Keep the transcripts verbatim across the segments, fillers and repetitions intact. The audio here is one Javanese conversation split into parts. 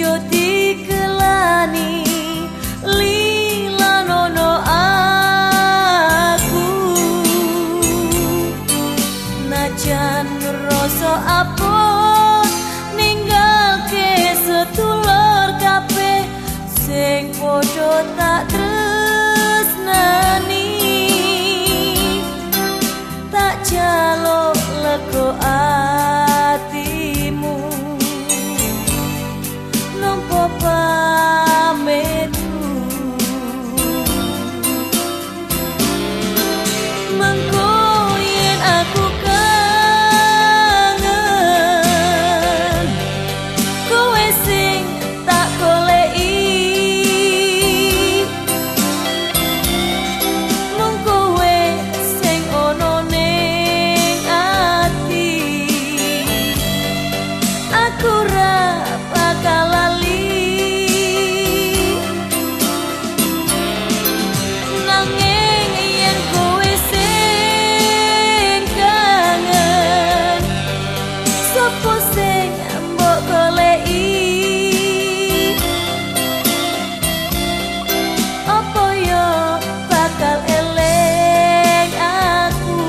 ojo dikelani lilanono aku najan rasa abot ninggalke sedulur kabeh sing padha tak tresnani tak jaluk lego atimu nampa pametku mengko yen aku kangen kowe sing tak goleki mung kowe sing ono ning ati aku ra bakal lali nanging yen kowe sing kangen sapa sing mbok goleki apa yo bakal eling aku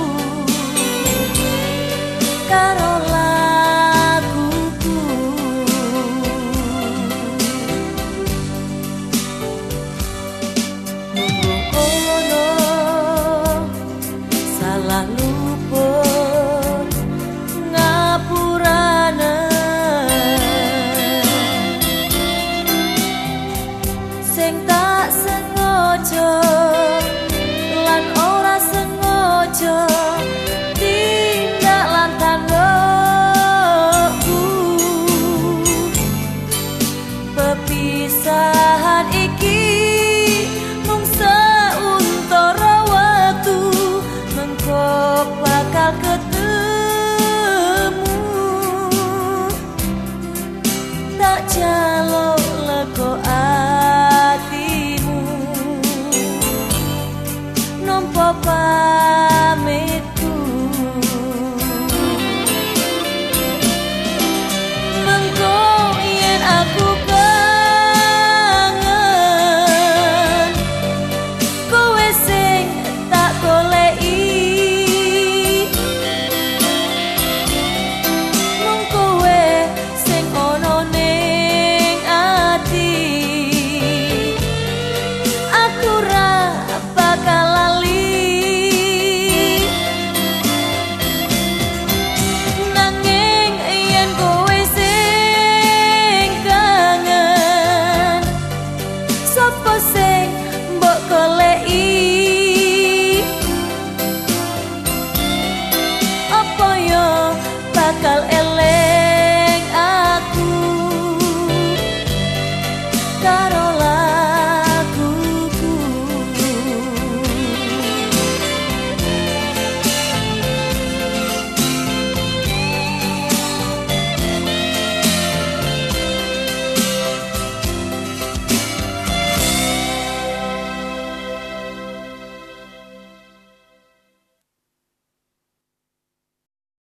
karo laguku ono salah luput ngapurane sing tak sengaja lan ora sengaja tindak lan tandukku pepisahan iki mung sauntara wektu mengko bakal ketemu tak jaluk lego atimu nampa pamitku mengko yen aku kangen kowe sing tak goleki mung kowe sing ono ning ati aku ra bakal lali nanging yen kowe sing kangen sapa sing mbok goleki apa yo bakal eling aku karo